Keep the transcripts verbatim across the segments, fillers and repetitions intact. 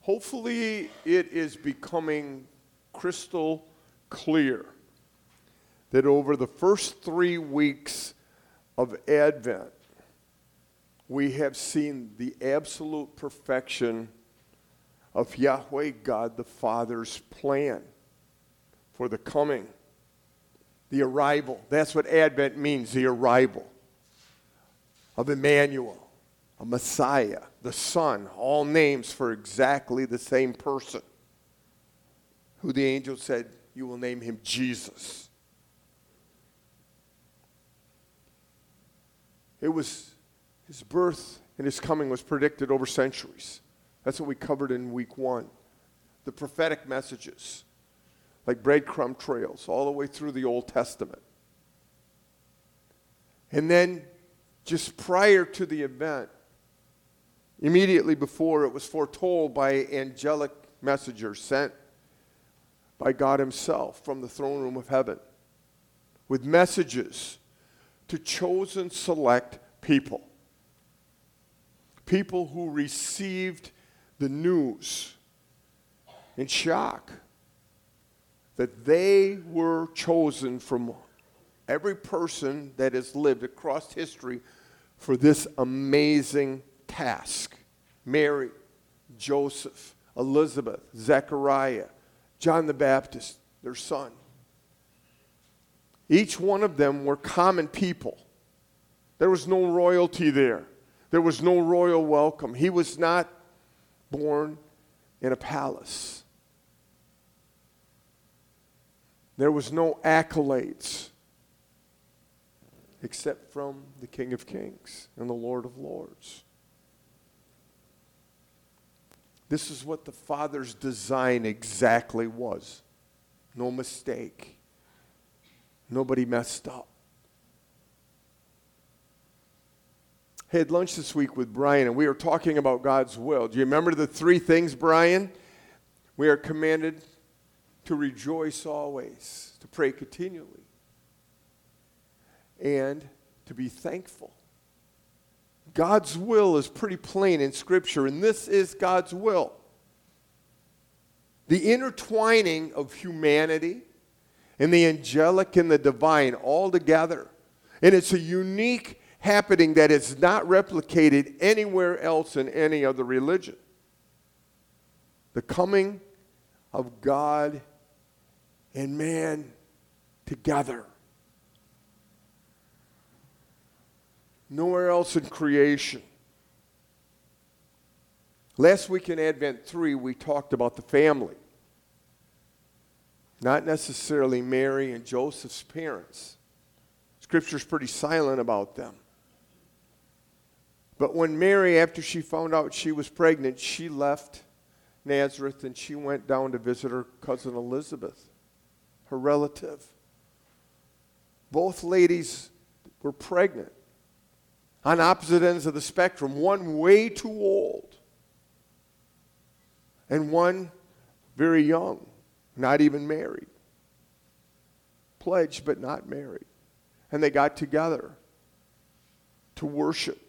Hopefully it is becoming crystal clear that over the first three weeks of Advent, we have seen the absolute perfection of Yahweh God the Father's plan for the coming, the arrival. That's what Advent means, the arrival of Emmanuel, a Messiah, the Son, all names for exactly the same person, who the angel said, you will name him Jesus. It was, his birth and his coming was predicted over centuries. That's what we covered in week one. The prophetic messages, like breadcrumb trails, all the way through the Old Testament. And then, just prior to the event, immediately before, it was foretold by angelic messengers sent by God himself from the throne room of heaven with messages to chosen select people. People who received the news in shock that they were chosen from every person that has lived across history for this amazing task. Mary, Joseph, Elizabeth, Zechariah, John the Baptist, their son. Each one of them were common people. There was no royalty there. There was no royal welcome. He was not born in a palace. There was no accolades except from the King of Kings and the Lord of Lords. This is what the Father's design exactly was. No mistake. Nobody messed up. I had lunch this week with Brian, and we were talking about God's will. Do you remember the three things, Brian? We are commanded to rejoice always, to pray continually, and to be thankful. God's will is pretty plain in Scripture, and this is God's will. The intertwining of humanity and the angelic and the divine all together. And it's a unique happening that is not replicated anywhere else in any other religion. The coming of God and man together. Nowhere else in creation. Last week in Advent three, we talked about the family. Not necessarily Mary and Joseph's parents. Scripture's pretty silent about them. But when Mary, after she found out she was pregnant, she left Nazareth and she went down to visit her cousin Elizabeth, her relative. Both ladies were pregnant. On opposite ends of the spectrum, one way too old and one very young, not even married. Pledged but not married. And they got together to worship.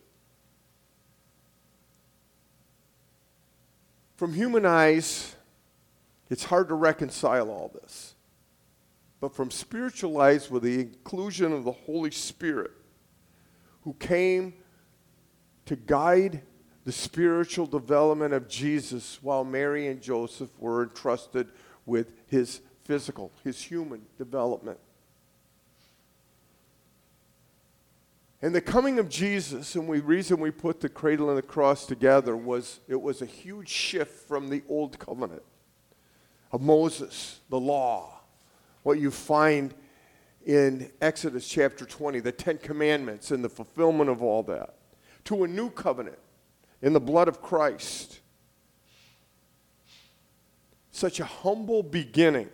From human eyes, it's hard to reconcile all this. But from spiritual eyes, with the inclusion of the Holy Spirit, who came to guide the spiritual development of Jesus while Mary and Joseph were entrusted with his physical, his human development. And the coming of Jesus, and the reason we put the cradle and the cross together was it was a huge shift from the old covenant of Moses, the law, what you find in Exodus chapter twenty, the Ten Commandments and the fulfillment of all that, to a new covenant in the blood of Christ. Such a humble beginning,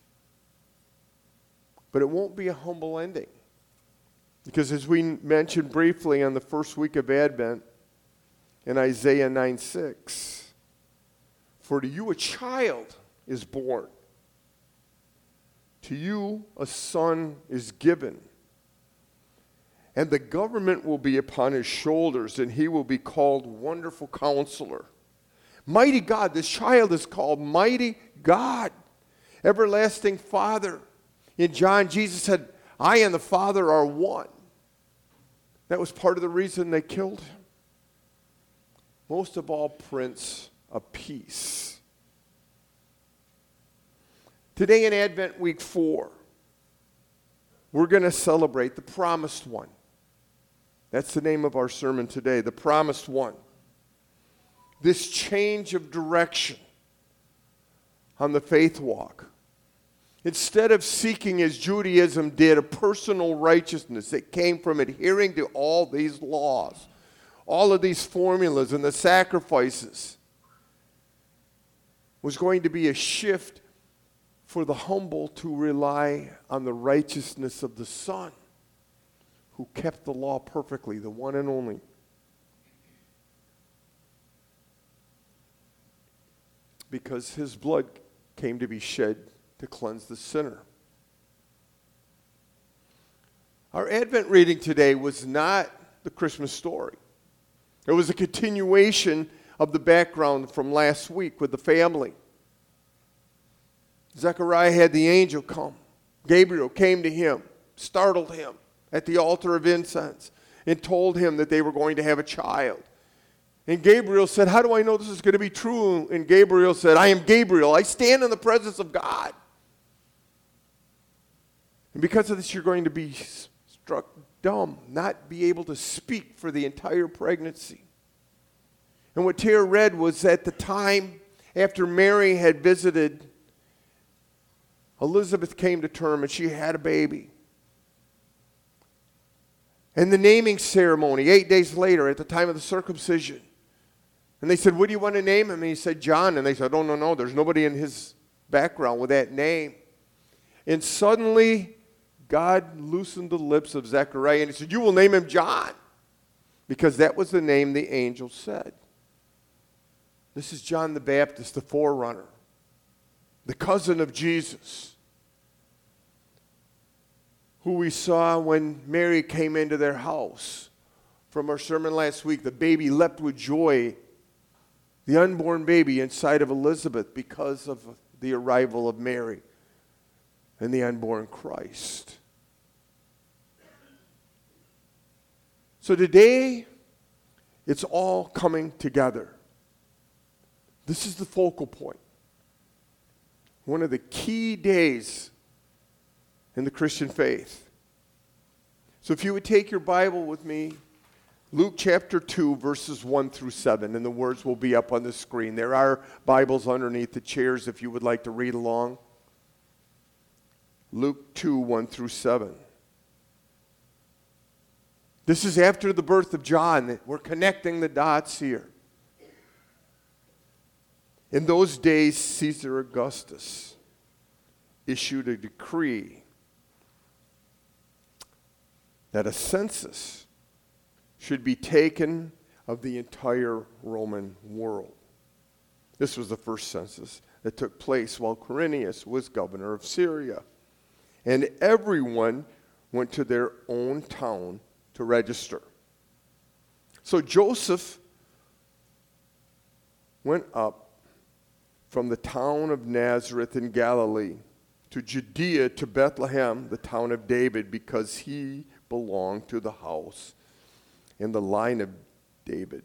but it won't be a humble ending. Because as we mentioned briefly on the first week of Advent in Isaiah nine six, for to you a child is born. To you a son is given, and the government will be upon his shoulders, and he will be called Wonderful Counselor, Mighty God. This child is called Mighty God, Everlasting Father. In John, Jesus said, I and the Father are one. That was part of the reason they killed him. Most of all, Prince of Peace. Today in Advent Week four, we're going to celebrate the Promised One. That's the name of our sermon today, the Promised One. This change of direction on the faith walk. Instead of seeking, as Judaism did, a personal righteousness that came from adhering to all these laws, all of these formulas and the sacrifices, was going to be a shift for the humble to rely on the righteousness of the Son, who kept the law perfectly, the one and only. Because his blood came to be shed to cleanse the sinner. Our Advent reading today was not the Christmas story. It was a continuation of the background from last week with the family. Zechariah had the angel come. Gabriel came to him, startled him at the altar of incense, and told him that they were going to have a child. And Gabriel said, how do I know this is going to be true? And Gabriel said, I am Gabriel. I stand in the presence of God. And because of this, you're going to be struck dumb, not be able to speak for the entire pregnancy. And what Tara read was at the time after Mary had visited, Elizabeth came to term and she had a baby. And the naming ceremony, eight days later, at the time of the circumcision, and they said, what do you want to name him? And he said, John. And they said, oh, no, no, there's nobody in his background with that name. And suddenly, God loosened the lips of Zechariah, and he said, you will name him John, because that was the name the angel said. This is John the Baptist, the forerunner, the cousin of Jesus, who we saw when Mary came into their house. From our sermon last week, the baby leapt with joy, the unborn baby inside of Elizabeth, because of the arrival of Mary and the unborn Christ. So today, it's all coming together. This is the focal point. One of the key days in the Christian faith. So if you would take your Bible with me, Luke chapter two, verses one through seven, and the words will be up on the screen. There are Bibles underneath the chairs if you would like to read along. Luke two, one through seven. This is after the birth of John. We're connecting the dots here. In those days, Caesar Augustus issued a decree that a census should be taken of the entire Roman world. This was the first census that took place while Quirinius was governor of Syria. And everyone went to their own town to register. So Joseph went up from the town of Nazareth in Galilee to Judea, to Bethlehem, the town of David, because he belonged to the house in the line of David.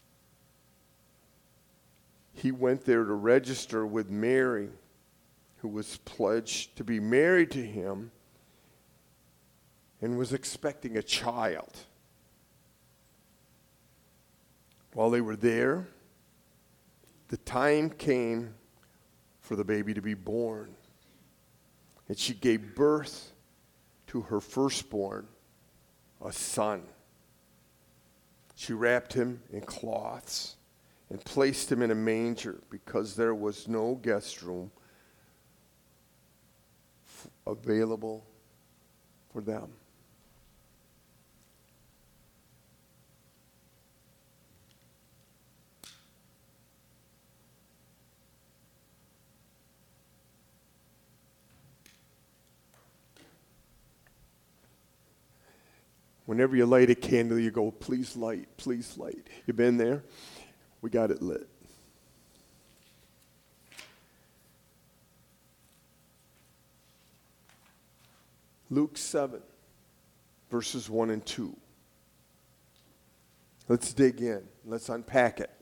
He went there to register with Mary, who was pledged to be married to him and was expecting a child. While they were there, the time came for the baby to be born. And she gave birth to her firstborn, a son. She wrapped him in cloths and placed him in a manger because there was no guest room f- available for them. Whenever you light a candle, you go, please light, please light. You been there? We got it lit. Luke seven, verses one and two. Let's dig in. Let's unpack it.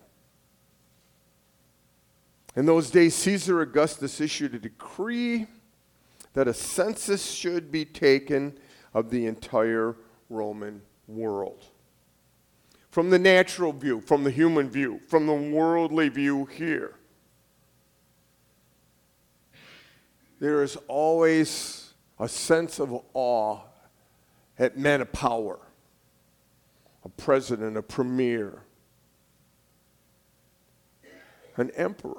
In those days, Caesar Augustus issued a decree that a census should be taken of the entire Roman world. From the natural view, from the human view, from the worldly view here, there is always a sense of awe at men of power, a president, a premier, an emperor.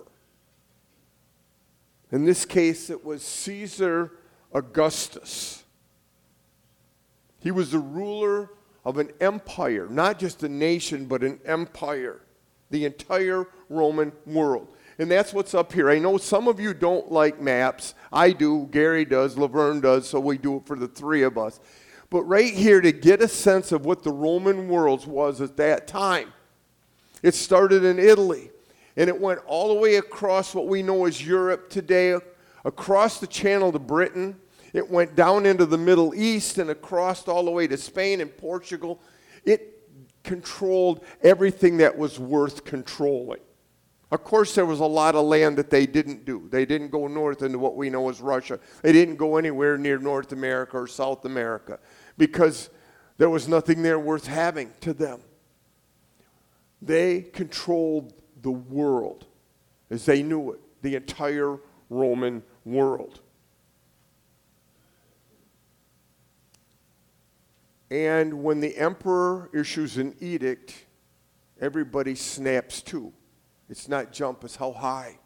In this case, it was Caesar Augustus. He was the ruler of an empire, not just a nation, but an empire, the entire Roman world. And that's what's up here. I know some of you don't like maps. I do. Gary does. Laverne does. So we do it for the three of us. But right here, to get a sense of what the Roman world was at that time, it started in Italy. And it went all the way across what we know as Europe today, across the channel to Britain. It went down into the Middle East and across all the way to Spain and Portugal. It controlled everything that was worth controlling. Of course, there was a lot of land that they didn't do. They didn't go north into what we know as Russia. They didn't go anywhere near North America or South America because there was nothing there worth having to them. They controlled the world as they knew it, the entire Roman world. And when the emperor issues an edict, everybody snaps to. It's not jump, it's how high.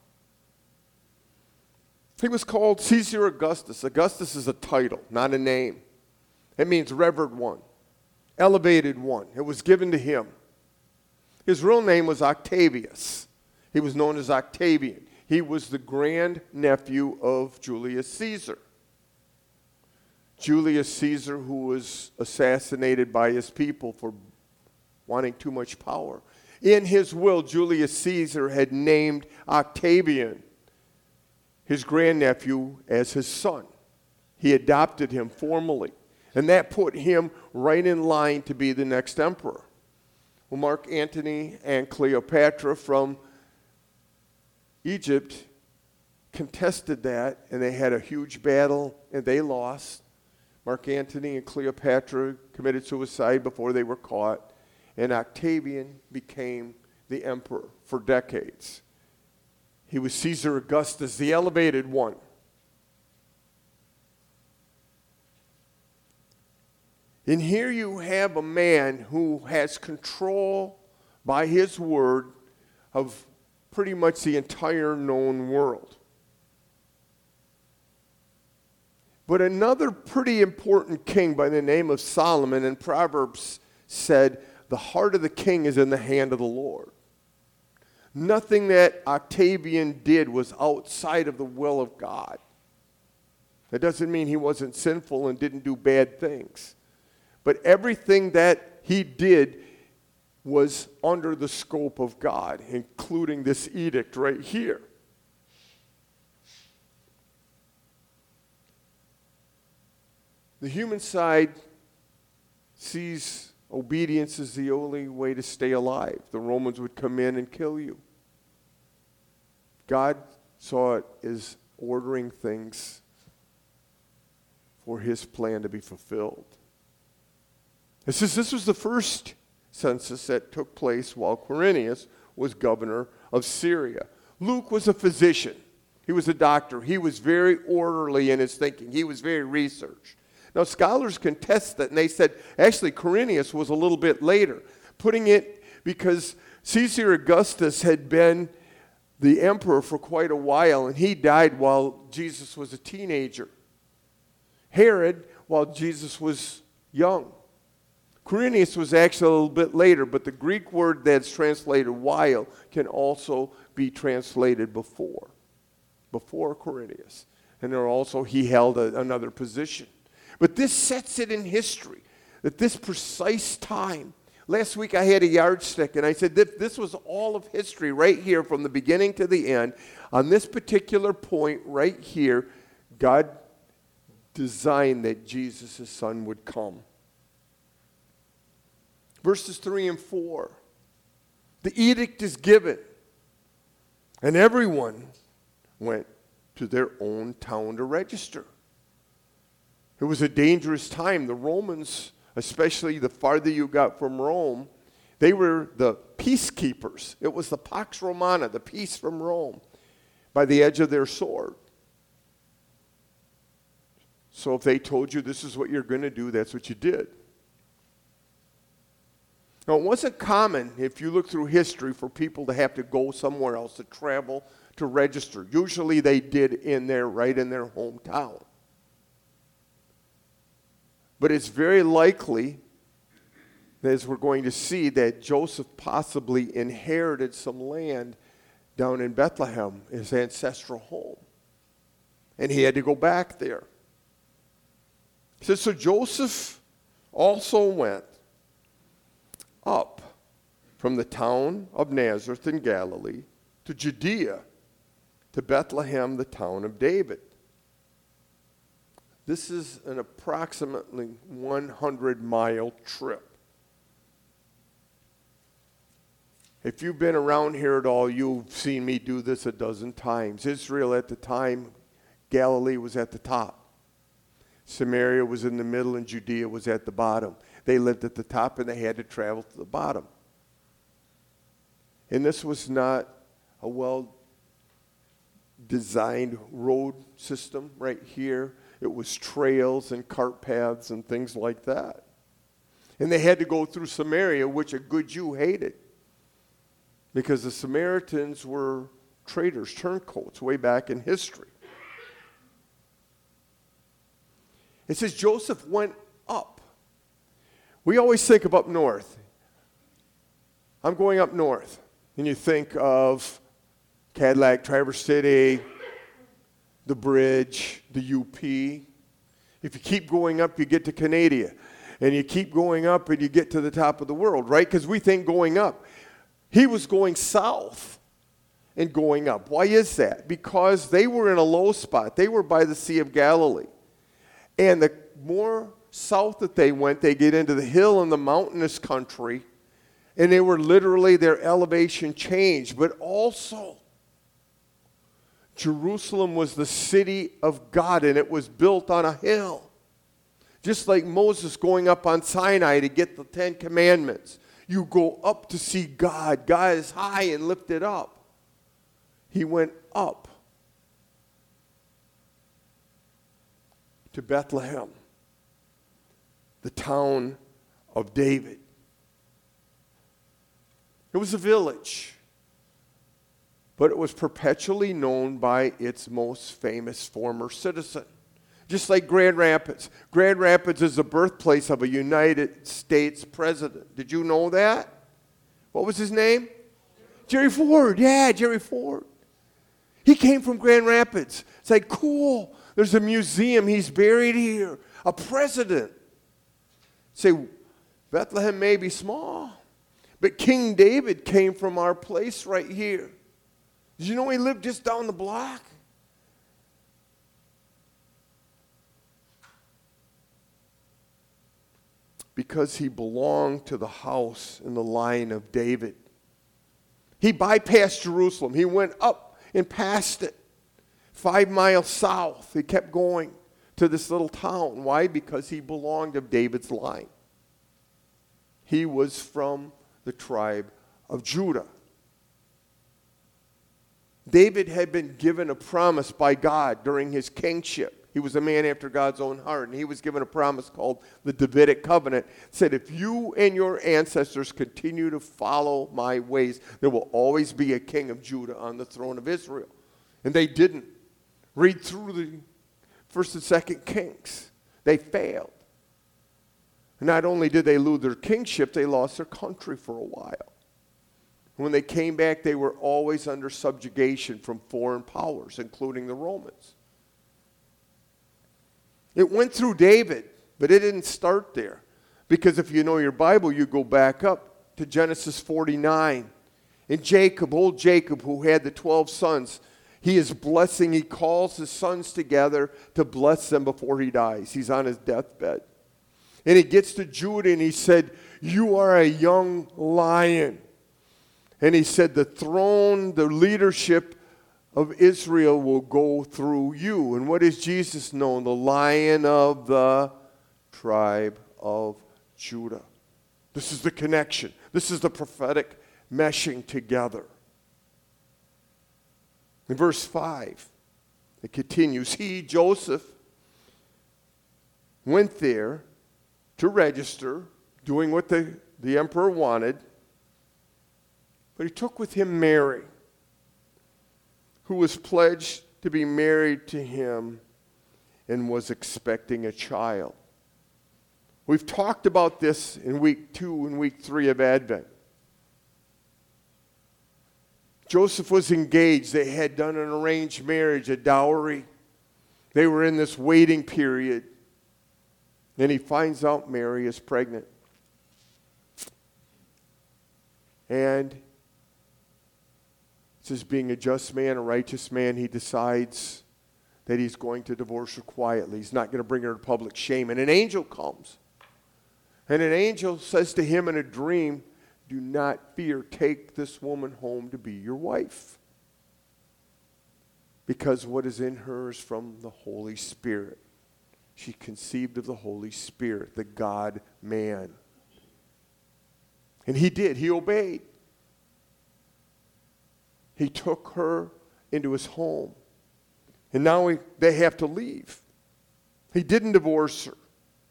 He was called Caesar Augustus. Augustus is a title, not a name. It means revered one, elevated one. It was given to him. His real name was Octavius. He was known as Octavian. He was the grandnephew of Julius Caesar. Julius Caesar, who was assassinated by his people for wanting too much power. In his will, Julius Caesar had named Octavian, his grandnephew, as his son. He adopted him formally, and that put him right in line to be the next emperor. Well, Mark Antony and Cleopatra from Egypt contested that, and they had a huge battle, and they lost. Mark Antony and Cleopatra committed suicide before they were caught, and Octavian became the emperor for decades. He was Caesar Augustus, the elevated one. And here you have a man who has control by his word of pretty much the entire known world. But another pretty important king by the name of Solomon in Proverbs said, the heart of the king is in the hand of the Lord. Nothing that Octavian did was outside of the will of God. That doesn't mean he wasn't sinful and didn't do bad things. But everything that he did was under the scope of God, including this edict right here. The human side sees obedience as the only way to stay alive. The Romans would come in and kill you. God saw it as ordering things for his plan to be fulfilled. It says this was the first census that took place while Quirinius was governor of Syria. Luke was a physician. He was a doctor. He was very orderly in his thinking. He was very researched. Now, scholars contest that, and they said, actually, Quirinius was a little bit later, putting it because Caesar Augustus had been the emperor for quite a while, and he died while Jesus was a teenager. Herod, while Jesus was young. Quirinius was actually a little bit later, but the Greek word that's translated while can also be translated before, before Quirinius. And there also, he held a, another position. But this sets it in history, that this precise time. Last week I had a yardstick, and I said that this was all of history right here from the beginning to the end. On this particular point right here, God design that Jesus' son would come. Verses three and four. The edict is given, and everyone went to their own town to register. It was a dangerous time. The Romans, especially the farther you got from Rome, they were the peacekeepers. It was the Pax Romana, the peace from Rome, by the edge of their sword. So if they told you this is what you're going to do, that's what you did. Now, it wasn't common, if you look through history, for people to have to go somewhere else, to travel, to register. Usually they did in their, right in their hometown. But it's very likely, as we're going to see, that Joseph possibly inherited some land down in Bethlehem, his ancestral home. And he had to go back there. It says, so Joseph also went up from the town of Nazareth in Galilee to Judea, to Bethlehem, the town of David. This is an approximately one hundred mile trip. If you've been around here at all, you've seen me do this a dozen times. Israel at the time, Galilee was at the top. Samaria was in the middle and Judea was at the bottom. They lived at the top and they had to travel to the bottom. And this was not a well-designed road system right here. It was trails and cart paths and things like that. And they had to go through Samaria, which a good Jew hated, because the Samaritans were traders, turncoats, way back in history. It says Joseph went up. We always think of up north. I'm going up north. And you think of Cadillac, Traverse City, the bridge, the U P. If you keep going up, you get to Canada. And you keep going up and you get to the top of the world, right? Because we think going up. He was going south and going up. Why is that? Because they were in a low spot. They were by the Sea of Galilee. And the more south that they went, they get into the hill and the mountainous country. And they were literally, their elevation changed. But also, Jerusalem was the city of God, and it was built on a hill. Just like Moses going up on Sinai to get the Ten Commandments. You go up to see God. God is high and lifted up. He went up to Bethlehem, the town of David. It was a village, but it was perpetually known by its most famous former citizen. Just like Grand Rapids. Grand Rapids is the birthplace of a United States president. Did you know that? What was his name? Jerry Ford. Yeah, Jerry Ford. He came from Grand Rapids. It's like, cool. There's a museum. He's buried here. A president. Say, Bethlehem may be small, but King David came from our place right here. Did you know he lived just down the block? Because he belonged to the house and the line of David. He bypassed Jerusalem. He went up and passed it. Five miles south, he kept going to this little town. Why? Because he belonged to David's line. He was from the tribe of Judah. David had been given a promise by God during his kingship. He was a man after God's own heart, and he was given a promise called the Davidic covenant. It said, if you and your ancestors continue to follow my ways, there will always be a king of Judah on the throne of Israel. And they didn't. Read through the first and second kings. They failed. And not only did they lose their kingship, they lost their country for a while. When they came back, they were always under subjugation from foreign powers, including the Romans. It went through David, but it didn't start there. Because if you know your Bible, you go back up to Genesis forty-nine. And Jacob, old Jacob, who had the twelve sons, He is blessing. He calls his sons together to bless them before he dies. He's on his deathbed. And he gets to Judah and he said, you are a young lion. And he said, the throne, the leadership of Israel will go through you. And what is Jesus known? The Lion of the tribe of Judah. This is the connection. This is the prophetic meshing together. In verse five, it continues. He, Joseph, went there to register, doing what the, the emperor wanted. But he took with him Mary, who was pledged to be married to him and was expecting a child. We've talked about this in week two and week three of Advent. Joseph was engaged. They had done an arranged marriage, a dowry. They were in this waiting period. Then he finds out Mary is pregnant. And just being a just man, a righteous man, he decides that he's going to divorce her quietly. He's not going to bring her to public shame. And an angel comes. And an angel says to him in a dream, do not fear, take this woman home to be your wife. Because what is in her is from the Holy Spirit. She conceived of the Holy Spirit, the God-man. And he did. He obeyed. He took her into his home. And now he, they have to leave. He didn't divorce her.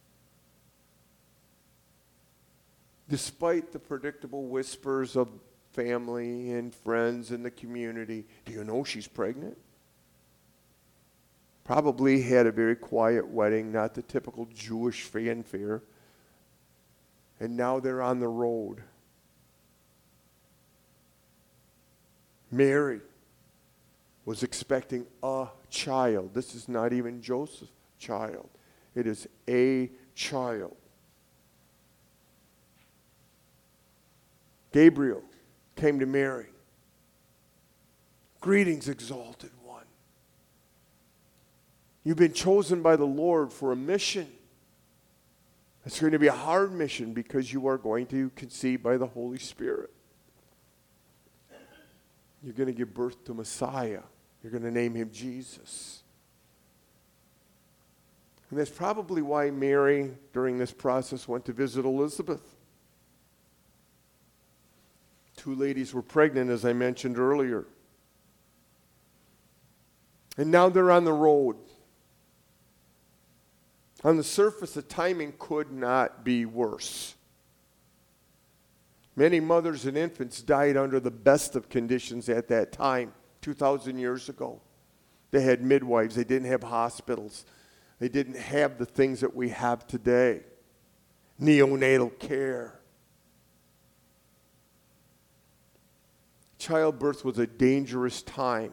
Despite the predictable whispers of family and friends in the community, do you know she's pregnant? Probably had a very quiet wedding, not the typical Jewish fanfare. And now they're on the road. Mary was expecting a child. This is not even Joseph's child. It is a child. Gabriel came to Mary. Greetings, exalted one. You've been chosen by the Lord for a mission. It's going to be a hard mission because you are going to conceive by the Holy Spirit. You're going to give birth to Messiah. You're going to name him Jesus. And that's probably why Mary, during this process, went to visit Elizabeth. Two ladies were pregnant, as I mentioned earlier. And now they're on the road. On the surface, the timing could not be worse. Many mothers and infants died under the best of conditions at that time, two thousand years ago. They had midwives. They didn't have hospitals. They didn't have the things that we have today. Neonatal care. Childbirth was a dangerous time.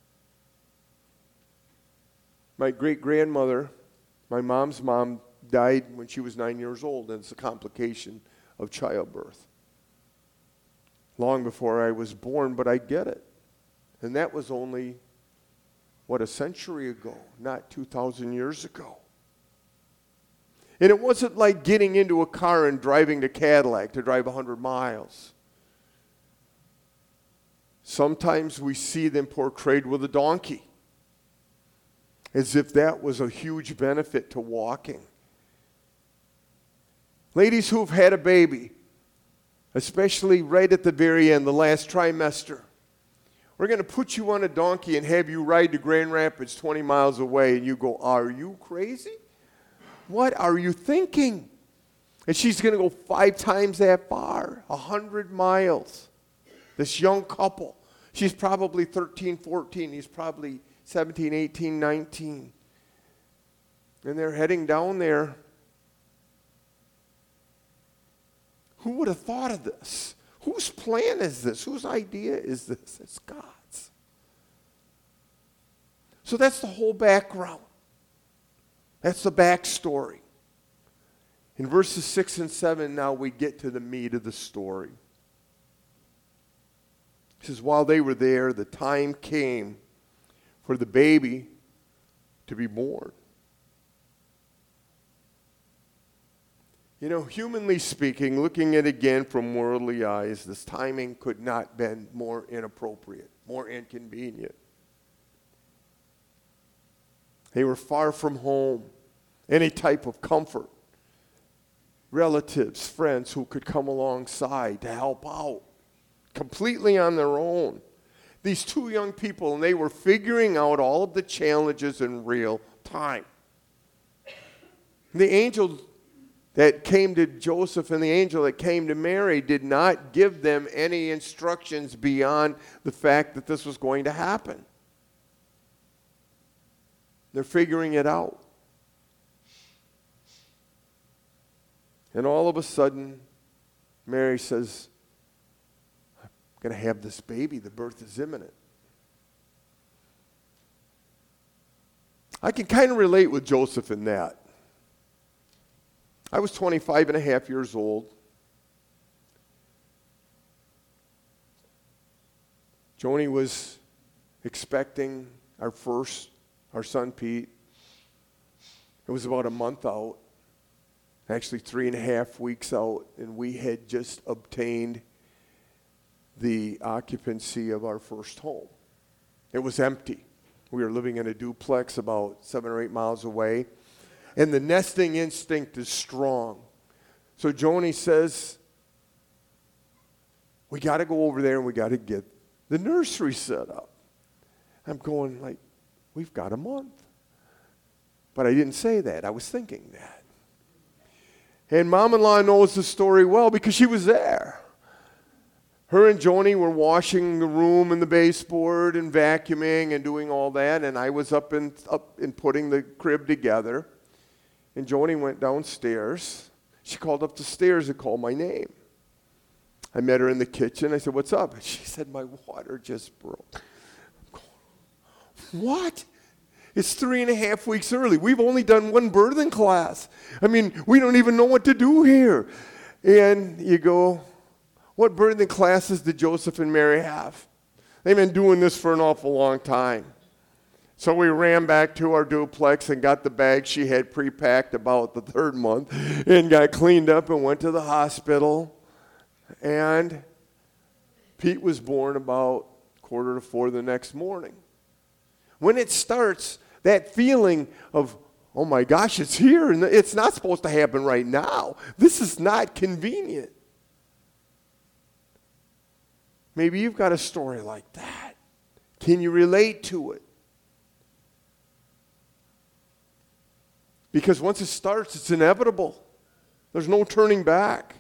My great-grandmother, my mom's mom, died when she was nine years old, and it's a complication of childbirth. Long before I was born, but I get it. And that was only, what, a century ago, not two thousand years ago. And it wasn't like getting into a car and driving to Cadillac to drive one hundred miles. Sometimes we see them portrayed with a donkey, as if that was a huge benefit to walking. Ladies who've had a baby, especially right at the very end, the last trimester, we're going to put you on a donkey and have you ride to Grand Rapids twenty miles away, and you go, are you crazy? What are you thinking? And she's going to go five times that far, one hundred miles. This young couple, she's probably thirteen, fourteen, he's probably seventeen, eighteen, nineteen. And they're heading down there. Who would have thought of this? Whose plan is this? Whose idea is this? It's God's. So that's the whole background. That's the backstory. In verses six and seven, now we get to the meat of the story. It says, while they were there, the time came for the baby to be born. You know, humanly speaking, looking at it again from worldly eyes, this timing could not have been more inappropriate, more inconvenient. They were far from home, any type of comfort, relatives, friends who could come alongside to help out, completely on their own. These two young people, and they were figuring out all of the challenges in real time. The angel that came to Joseph and the angel that came to Mary did not give them any instructions beyond the fact that this was going to happen. They're figuring it out. And all of a sudden, Mary says, I'm going to have this baby. The birth is imminent. I can kind of relate with Joseph in that. I was twenty-five and a half years old. Joni was expecting our first, our son Pete. It was about a month out, actually three and a half weeks out, and we had just obtained the occupancy of our first home. It was empty. We were living in a duplex about seven or eight miles away. And the nesting instinct is strong. So Joni says, we got to go over there and we got to get the nursery set up. I'm going like, we've got a month. But I didn't say that. I was thinking that. And mom-in-law knows the story well because she was there. Her and Joni were washing the room and the baseboard and vacuuming and doing all that. And I was up and up and putting the crib together. And Joni went downstairs. She called up the stairs and called my name. I met her in the kitchen. I said, what's up? And she said, my water just broke. I'm going, what? It's three and a half weeks early. We've only done one birthing class. I mean, we don't even know what to do here. And you go, what birthing classes did Joseph and Mary have? They've been doing this for an awful long time. So we ran back to our duplex and got the bag she had pre-packed about the third month and got cleaned up and went to the hospital. And Pete was born about quarter to four the next morning. When it starts, that feeling of, oh my gosh, it's here and it's not supposed to happen right now. This is not convenient. Maybe you've got a story like that. Can you relate to it? Because once it starts, it's inevitable. There's no turning back.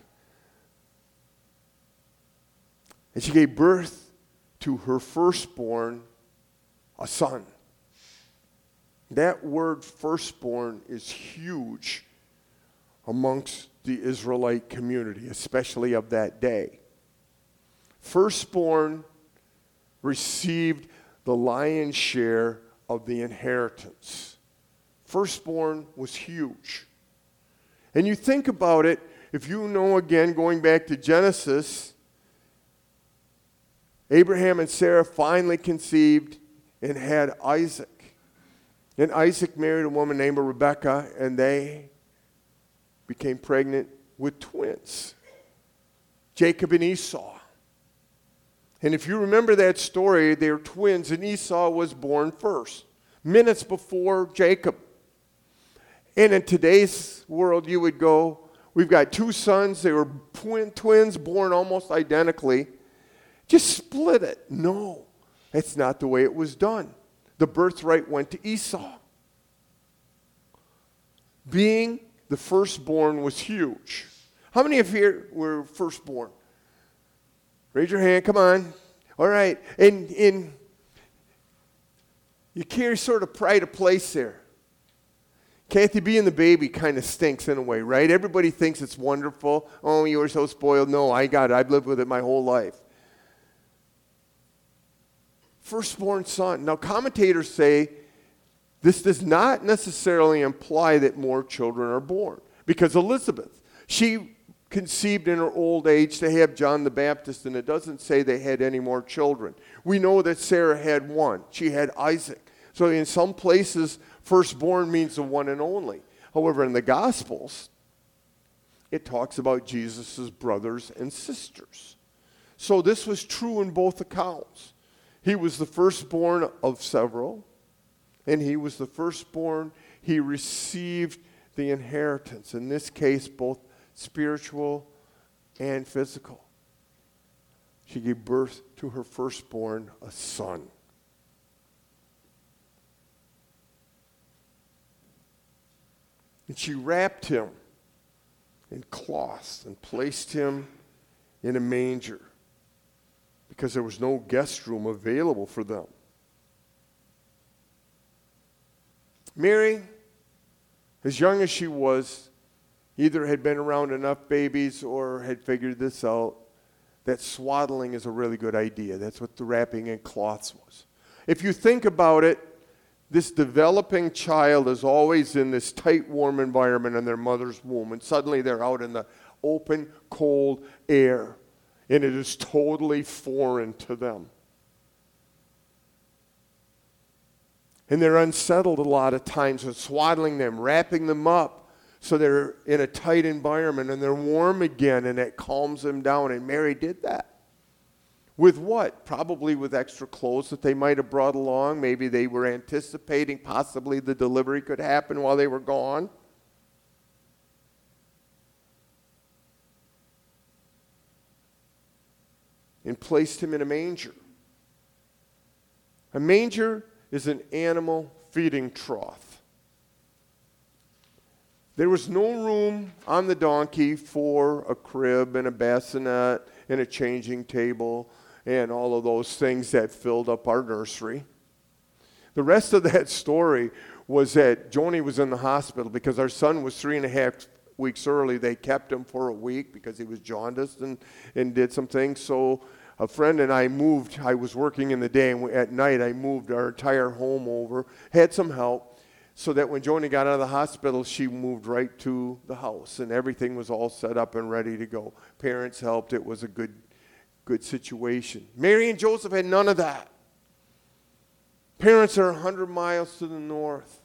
And she gave birth to her firstborn, a son. That word firstborn is huge amongst the Israelite community, especially of that day. Firstborn received the lion's share of the inheritance. Firstborn was huge. And you think about it, if you know again, going back to Genesis, Abraham and Sarah finally conceived and had Isaac. And Isaac married a woman named Rebekah, and they became pregnant with twins, Jacob and Esau. And if you remember that story, they were twins, and Esau was born first, minutes before Jacob. And in today's world, you would go, we've got two sons. They were twin, twins born almost identically. Just split it. No, that's not the way it was done. The birthright went to Esau. Being the firstborn was huge. How many of you here were firstborn? Raise your hand. Come on. All right. And, and you carry sort of pride of place there. Kathy, being the baby kind of stinks in a way, right? Everybody thinks it's wonderful. Oh, you were so spoiled. No, I got it. I've lived with it my whole life. Firstborn son. Now, commentators say this does not necessarily imply that more children are born. Because Elizabeth, she conceived in her old age to have John the Baptist, and it doesn't say they had any more children. We know that Sarah had one. She had Isaac. So in some places, firstborn means the one and only. However, in the Gospels, it talks about Jesus' brothers and sisters. So this was true in both accounts. He was the firstborn of several, and he was the firstborn. He received the inheritance, in this case, both spiritual and physical. She gave birth to her firstborn, a son. And she wrapped him in cloths and placed him in a manger because there was no guest room available for them. Mary, as young as she was, either had been around enough babies or had figured this out, that swaddling is a really good idea. That's what the wrapping in cloths was. If you think about it, this developing child is always in this tight, warm environment in their mother's womb, and suddenly they're out in the open, cold air, and it is totally foreign to them. And they're unsettled a lot of times with swaddling them, wrapping them up so they're in a tight environment and they're warm again, and it calms them down. And Mary did that. With what? Probably with extra clothes that they might have brought along. Maybe they were anticipating possibly the delivery could happen while they were gone. And placed him in a manger. A manger is an animal feeding trough. There was no room on the donkey for a crib and a bassinet and a changing table and all of those things that filled up our nursery. The rest of that story was that Joni was in the hospital because our son was three and a half weeks early. They kept him for a week because he was jaundiced and, and did some things. So a friend and I moved. I was working in the day, and at night I moved our entire home over, had some help, so that when Joni got out of the hospital, she moved right to the house, and everything was all set up and ready to go. Parents helped. It was a good, good situation. Mary and Joseph had none of that. Parents are one hundred miles to the north.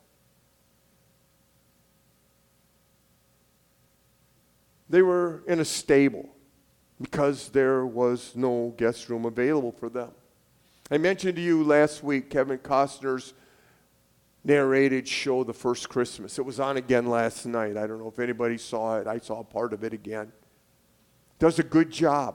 They were in a stable because there was no guest room available for them. I mentioned to you last week Kevin Costner's narrated show, The First Christmas. It was on again last night. I don't know if anybody saw it. I saw part of it again. Does a good job.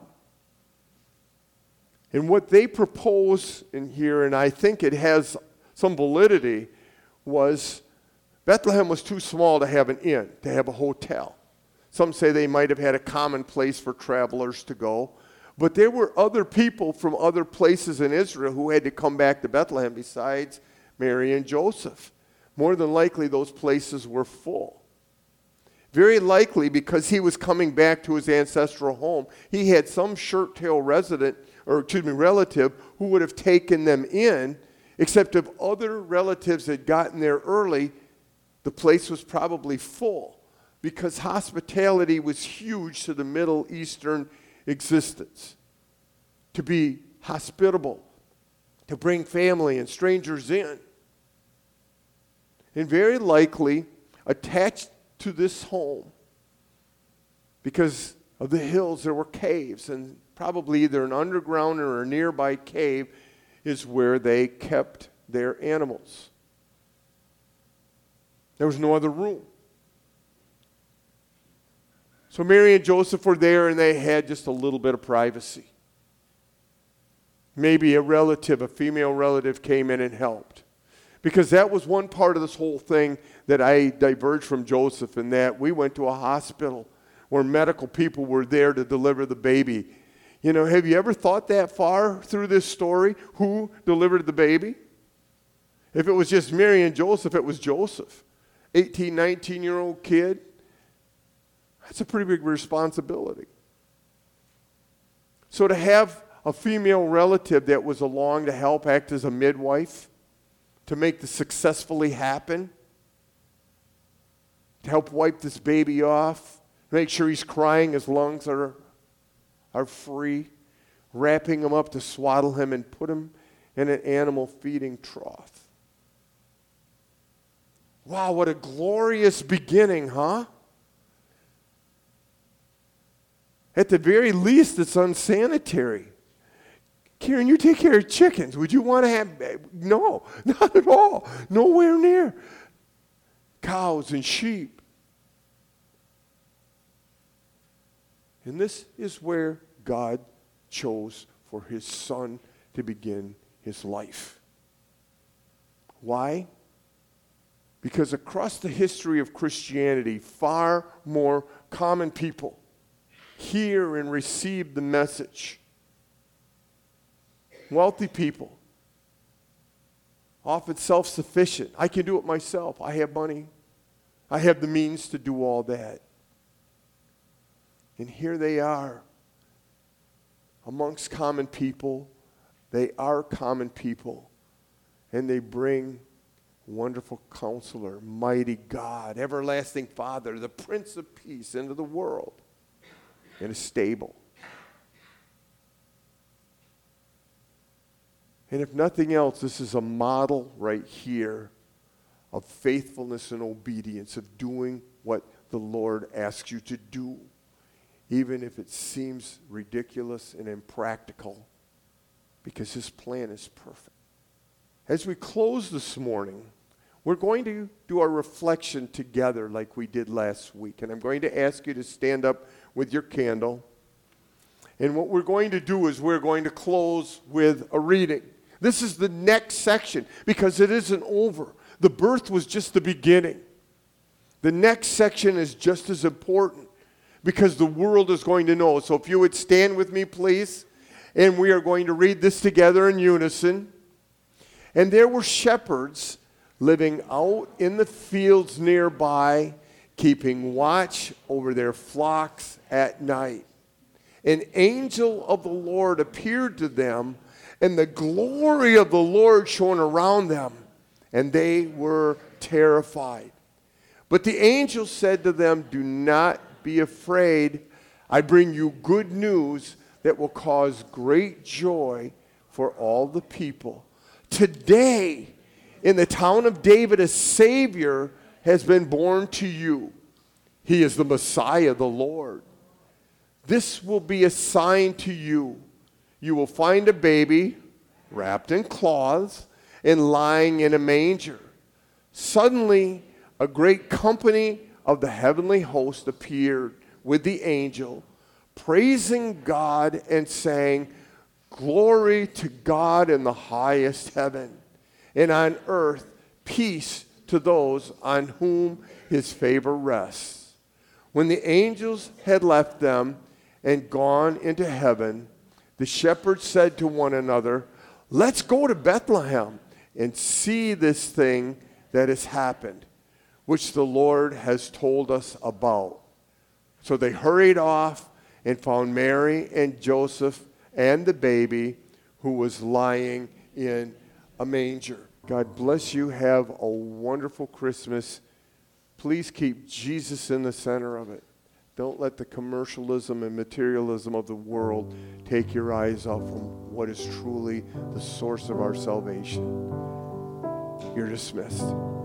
And what they propose in here, and I think it has some validity, was Bethlehem was too small to have an inn, to have a hotel. Some say they might have had a common place for travelers to go. But there were other people from other places in Israel who had to come back to Bethlehem besides Mary and Joseph. More than likely, those places were full. Very likely, because he was coming back to his ancestral home, he had some shirt-tail resident, or excuse me, relative who would have taken them in, except if other relatives had gotten there early, the place was probably full, because hospitality was huge to the Middle Eastern existence. To be hospitable, to bring family and strangers in. And very likely, attached to this home, because of the hills, there were caves, and probably either an underground or a nearby cave is where they kept their animals. There was no other room. So Mary and Joseph were there, and they had just a little bit of privacy. Maybe a relative, a female relative, came in and helped. Because that was one part of this whole thing that I diverged from Joseph, in that we went to a hospital where medical people were there to deliver the baby. You know, have you ever thought that far through this story? Who delivered the baby? If it was just Mary and Joseph, it was Joseph. eighteen, nineteen-year-old kid. That's a pretty big responsibility. So to have a female relative that was along to help act as a midwife, to make this successfully happen, to help wipe this baby off, make sure he's crying, his lungs are, are free, wrapping him up to swaddle him and put him in an animal feeding trough. Wow, what a glorious beginning, huh? At the very least, it's unsanitary. Karen, you take care of chickens. Would you want to have... No, not at all. Nowhere near. Cows and sheep. And this is where God chose for his son to begin his life. Why? Because across the history of Christianity, far more common people hear and receive the message. Wealthy people, often self-sufficient. I can do it myself. I have money. I have the means to do all that. And here they are, amongst common people. They are common people. And they bring wonderful Counselor, mighty God, everlasting Father, the Prince of Peace into the world in a stable. And if nothing else, this is a model right here of faithfulness and obedience, of doing what the Lord asks you to do, even if it seems ridiculous and impractical, because his plan is perfect. As we close this morning, we're going to do our reflection together like we did last week. And I'm going to ask you to stand up with your candle. And what we're going to do is we're going to close with a reading. This is the next section because it isn't over. The birth was just the beginning. The next section is just as important because the world is going to know. So if you would stand with me, please. And we are going to read this together in unison. And there were shepherds living out in the fields nearby, keeping watch over their flocks at night. An angel of the Lord appeared to them, and the glory of the Lord shone around them, and they were terrified. But the angel said to them, "Do not be afraid. I bring you good news that will cause great joy for all the people. Today, in the town of David, a Savior has been born to you. He is the Messiah, the Lord. This will be a sign to you. You will find a baby wrapped in cloths and lying in a manger." Suddenly, a great company of the heavenly host appeared with the angel, praising God and saying, "Glory to God in the highest heaven, and on earth peace to those on whom his favor rests." When the angels had left them and gone into heaven, the shepherds said to one another, "Let's go to Bethlehem and see this thing that has happened, which the Lord has told us about." So they hurried off and found Mary and Joseph and the baby who was lying in a manger. God bless you. Have a wonderful Christmas. Please keep Jesus in the center of it. Don't let the commercialism and materialism of the world take your eyes off from what is truly the source of our salvation. You're dismissed.